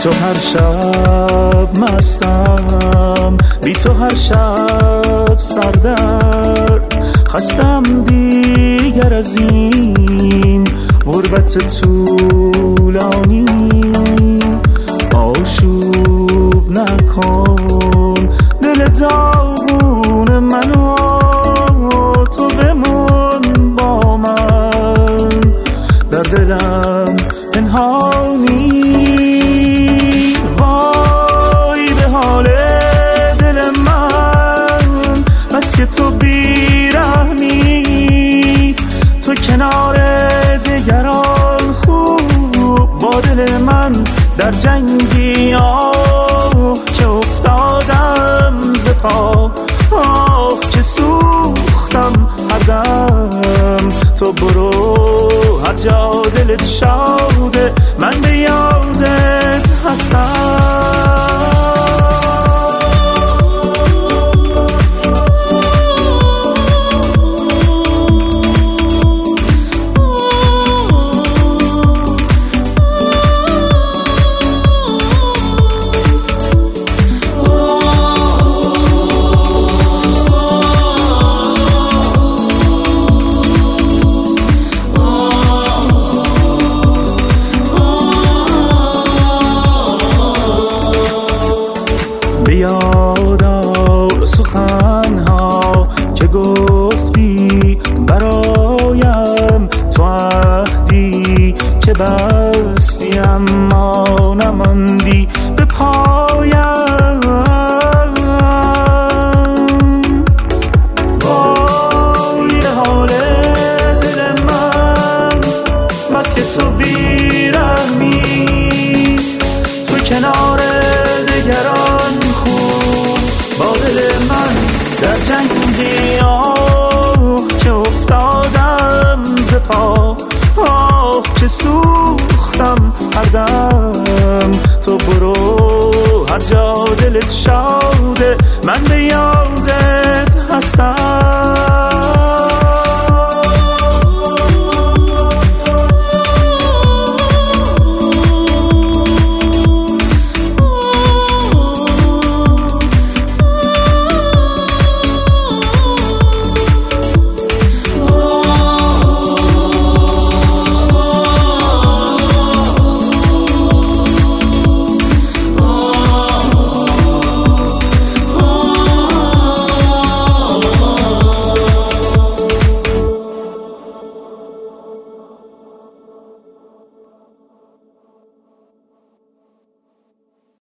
تو هر شب مستم، بی تو هر شب سردرد، خستم دیگر از این غربت طولانی. آشوب نکن دل داغون منو، تو بمون با من در دلم پنهانی. وای به حال دل من، بس که تو بیرحمی، تو کنار دگران خوب با دل من در جنگی. آه که افتادم ز پا، آه که سوختم هر دم. تو برو هر جا دلت شاده، من به یادت هستم. بیادار سخنها که گفتی برایم، تو عهدی که بستی اما نماندی به پایم. وای حال دل من، بس که تو بیرحمی، تو کنار دگران با دل من در جنگی. آه که افتادم ز پا، آه که سوختم هر دم. تو برو هر جا دلت شاده، من به